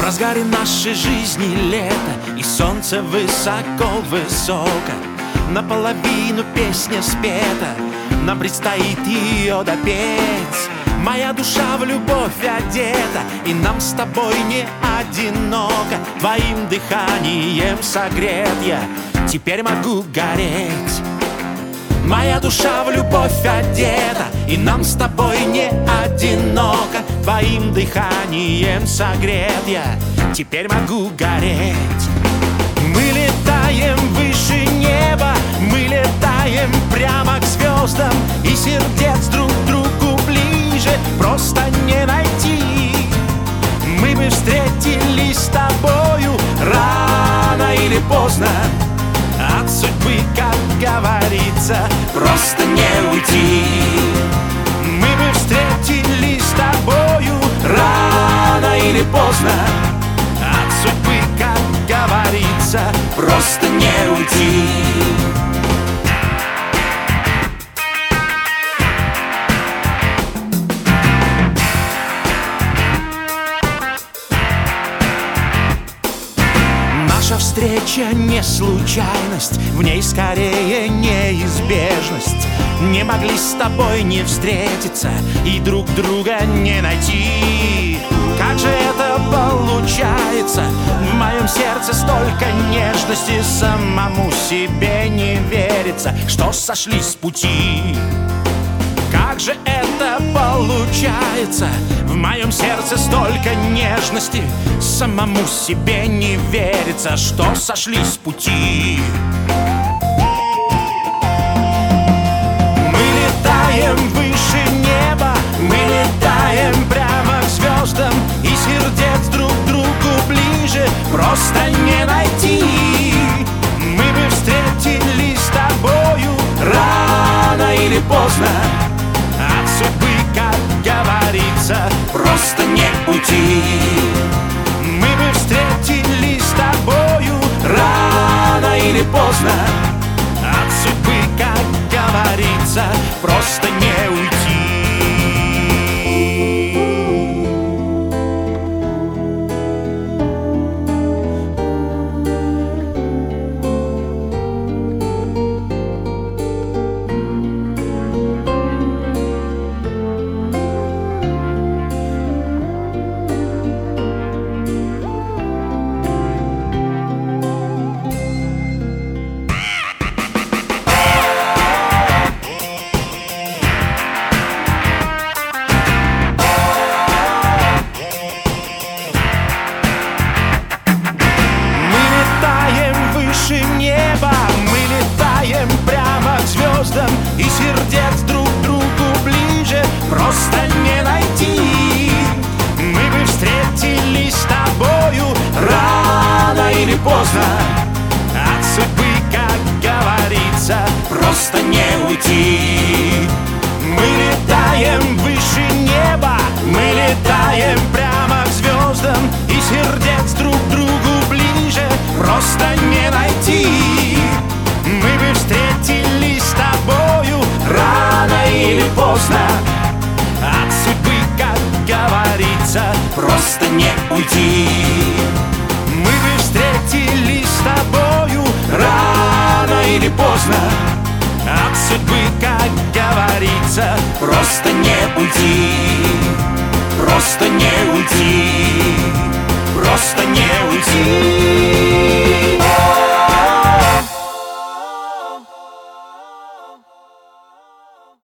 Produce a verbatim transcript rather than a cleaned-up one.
разгаре нашей жизни лето, и солнце высоко-высоко. Наполовину песня спета, нам предстоит ее допеть. Моя душа в любовь одета, и нам с тобой не одиноко. Твоим дыханием согрет я, теперь могу гореть. Моя душа в любовь одета, и нам с тобой не одиноко. Твоим дыханием согрет я, теперь могу гореть. Мы летаем выше неба, мы летаем прямо к звездам, и сердец друг к другу ближе просто не найти. Мы бы встретились с тобою рано или поздно, от судьбы, как говорится, просто не уйти. Мы бы встретились с тобою рано или поздно, от судьбы, как говорится, просто не уйти. Наша встреча не случайность, в ней скорее неизбежность. Не могли с тобой не встретиться и друг друга не найти. Как же это получается? В моем сердце столько нежности, самому себе не верится, что сошлись с пути. Как же это получается? В моем сердце столько нежности, самому себе не верится, что сошлись с пути. Мы летаем выше неба, мы летаем прямо к звездам, и сердец друг к другу ближе просто не найти. Мы бы встретились с тобою рано или поздно, от судьбы, как говорится, просто не уйти. Мы бы встретились с тобою рано или поздно, от судьбы, как говорится, просто не уйти. И сердец друг к другу ближе просто не найти. Мы бы встретились с тобою рано или поздно, от судьбы, как говорится, просто не уйти. Мы летаем выше неба, мы летаем прямо к звездам, и сердец друг к другу ближе просто не найти. Мы бы встретились с тобою рано или поздно, от судьбы, как говорится, просто не уйти. Мы бы встретились с тобою рано или поздно, от судьбы, как говорится, просто не уйти. Просто не уйти. Просто не уйти.